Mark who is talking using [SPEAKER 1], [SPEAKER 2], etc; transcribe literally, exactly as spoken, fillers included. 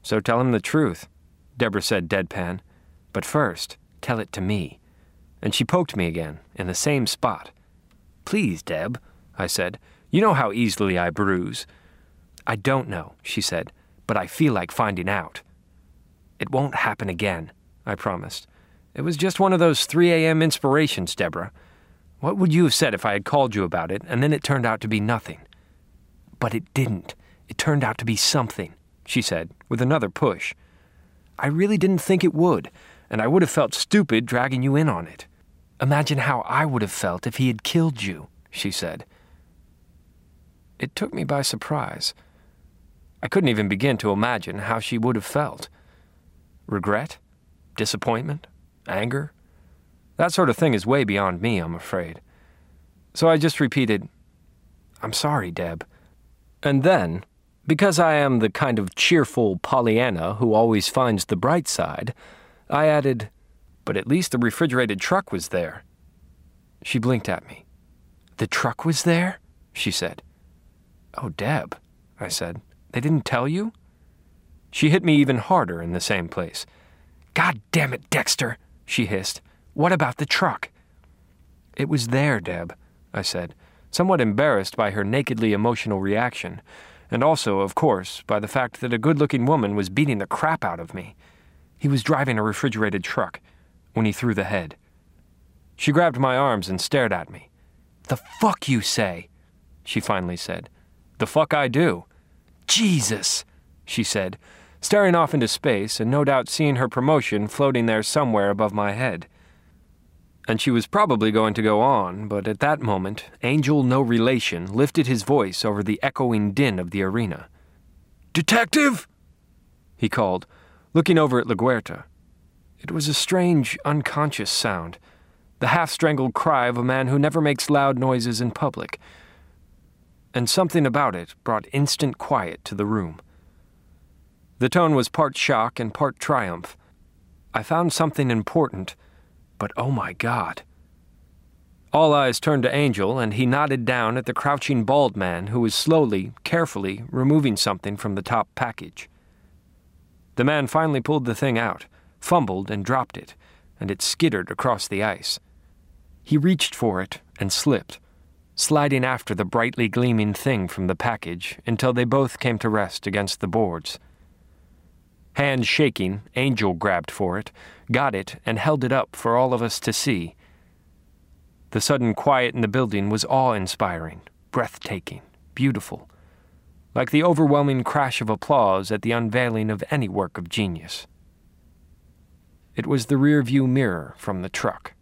[SPEAKER 1] So tell him the truth, Deborah said deadpan. But first, tell it to me. And she poked me again, in the same spot. Please, Deb, I said. You know how easily I bruise. I don't know, she said, but I feel like finding out. It won't happen again, I promised. It was just one of those three a.m. inspirations, Deborah. What would you have said if I had called you about it, and then it turned out to be nothing? But it didn't. It turned out to be something, she said, with another push. I really didn't think it would, and I would have felt stupid dragging you in on it. Imagine how I would have felt if he had killed you, she said. It took me by surprise. I couldn't even begin to imagine how she would have felt. Regret? Disappointment? Anger? That sort of thing is way beyond me, I'm afraid. So I just repeated, I'm sorry, Deb. And then, because I am the kind of cheerful Pollyanna who always finds the bright side, I added, but at least the refrigerated truck was there. She blinked at me. The truck was there? She said. Oh, Deb, I said. They didn't tell you? She hit me even harder in the same place. God damn it, Dexter, she hissed. What about the truck? It was there, Deb, I said, somewhat embarrassed by her nakedly emotional reaction, and also, of course, by the fact that a good-looking woman was beating the crap out of me. He was driving a refrigerated truck when he threw the head. She grabbed my arms and stared at me. The fuck you say? She finally said. The fuck I do. Jesus, she said, staring off into space and no doubt seeing her promotion floating there somewhere above my head. And she was probably going to go on, but at that moment, Angel No Relation lifted his voice over the echoing din of the arena. Detective! He called, looking over at LaGuerta. It was a strange, unconscious sound, the half-strangled cry of a man who never makes loud noises in public. And something about it brought instant quiet to the room. The tone was part shock and part triumph. I found something important, but oh my God. All eyes turned to Angel, and he nodded down at the crouching bald man who was slowly, carefully removing something from the top package. The man finally pulled the thing out, fumbled and dropped it, and it skittered across the ice. He reached for it and slipped, sliding after the brightly gleaming thing from the package until they both came to rest against the boards. Hands shaking, Angel grabbed for it, got it, and held it up for all of us to see. The sudden quiet in the building was awe-inspiring, breathtaking, beautiful, like the overwhelming crash of applause at the unveiling of any work of genius. It was the rear-view mirror from the truck.